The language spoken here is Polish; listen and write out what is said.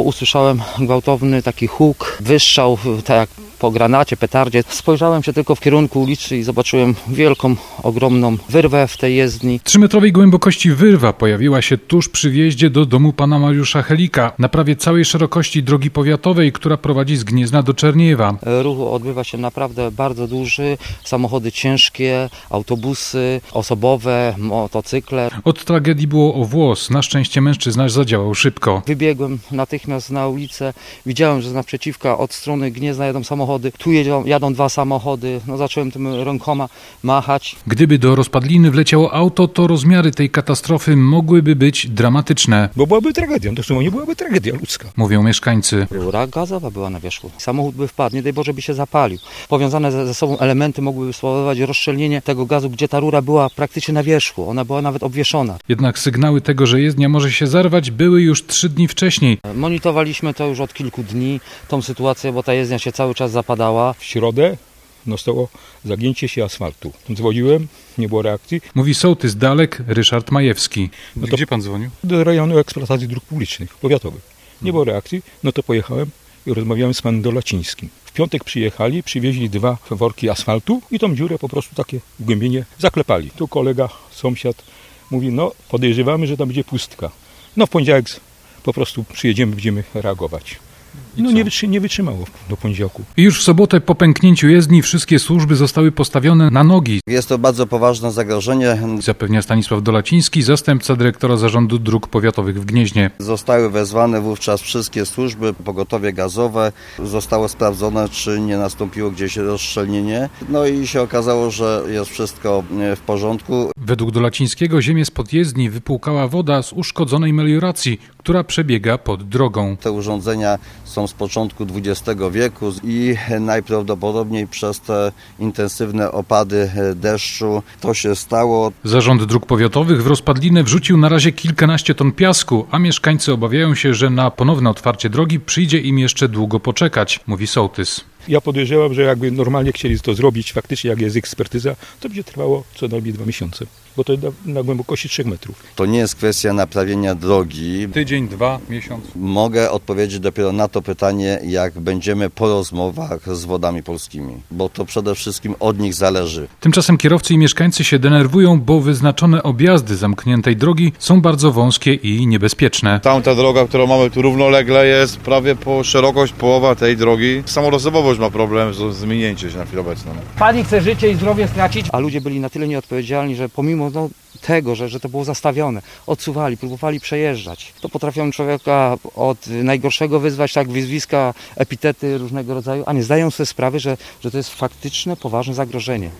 Usłyszałem gwałtowny taki huk, wystrzał, tak jak po granacie, petardzie. Spojrzałem się tylko w kierunku ulicy i zobaczyłem wielką, ogromną wyrwę w tej jezdni. 3-metrowej głębokości wyrwa pojawiła się tuż przy wjeździe do domu pana Mariusza Helika, na prawie całej szerokości drogi powiatowej, która prowadzi z Gniezna do Czerniejewa. Ruch odbywa się naprawdę bardzo duży. Samochody ciężkie, autobusy osobowe, motocykle. Od tragedii było o włos. Na szczęście mężczyzna zadziałał szybko. Wybiegłem natychmiast na ulicę. Widziałem, że z naprzeciwka od strony Gniezna jadą samochody. Tu jadą dwa samochody. Zacząłem tym rękoma machać. Gdyby do rozpadliny wleciało auto, to rozmiary tej katastrofy mogłyby być dramatyczne. Bo byłaby tragedia, dosłownie byłaby tragedia ludzka. Mówią mieszkańcy. Rura gazowa była na wierzchu. Samochód by wpadł, nie daj Boże by się zapalił. Powiązane ze sobą elementy mogłyby spowodować rozszczelnienie tego gazu, gdzie ta rura była praktycznie na wierzchu. Ona była nawet obwieszona. Jednak sygnały tego, że jezdnia może się zarwać, były już 3 dni wcześniej. Monitorowaliśmy to już od kilku dni, tą sytuację, bo ta jezdnia się cały czas zapadała. W środę nastało zagięcie się asfaltu. Dzwoniłem, nie było reakcji. Mówi sołtys Dalek Ryszard Majewski. Gdzie pan dzwonił? Do rejonu eksploatacji dróg publicznych, powiatowych. Nie było reakcji, no to pojechałem i rozmawiałem z panem Dolacińskim. W piątek przyjechali, przywieźli 2 worki asfaltu i tą dziurę po prostu takie wgłębienie zaklepali. Tu kolega, sąsiad mówi, no podejrzewamy, że tam będzie pustka. No w poniedziałek po prostu przyjedziemy, będziemy reagować. No nie wytrzymało do poniedziałku. I już w sobotę po pęknięciu jezdni wszystkie służby zostały postawione na nogi. Jest to bardzo poważne zagrożenie. Zapewnia Stanisław Dolaciński, zastępca dyrektora Zarządu Dróg Powiatowych w Gnieźnie. Zostały wezwane wówczas wszystkie służby, pogotowie gazowe. Zostało sprawdzone, czy nie nastąpiło gdzieś rozszczelnienie. No i się okazało, że jest wszystko w porządku. Według Dolacińskiego ziemię spod jezdni wypłukała woda z uszkodzonej melioracji, która przebiega pod drogą. Te urządzenia są z początku XX wieku i najprawdopodobniej przez te intensywne opady deszczu to się stało. Zarząd Dróg Powiatowych w rozpadlinę wrzucił na razie kilkanaście ton piasku, a mieszkańcy obawiają się, że na ponowne otwarcie drogi przyjdzie im jeszcze długo poczekać, mówi sołtys. Ja podejrzewam, że jakby normalnie chcieli to zrobić, faktycznie jak jest ekspertyza, to będzie trwało co najmniej 2 miesiące, bo to na głębokości 3 metrów. To nie jest kwestia naprawienia drogi. Tydzień, 2, miesiąc. Mogę odpowiedzieć dopiero na to pytanie, jak będziemy po rozmowach z Wodami Polskimi, bo to przede wszystkim od nich zależy. Tymczasem kierowcy i mieszkańcy się denerwują, bo wyznaczone objazdy zamkniętej drogi są bardzo wąskie i niebezpieczne. Tamta droga, którą mamy tu równolegle, jest prawie po szerokość połowa tej drogi. Samorozowowość ma problem z minięciem się na chwilę obecną. Pani chce życie i zdrowie stracić? A ludzie byli na tyle nieodpowiedzialni, że pomimo tego, że to było zastawione, odsuwali, próbowali przejeżdżać. To potrafią człowieka od najgorszego wyzwać, tak, wyzwiska, epitety różnego rodzaju, a nie zdają sobie sprawy, że to jest faktyczne, poważne zagrożenie.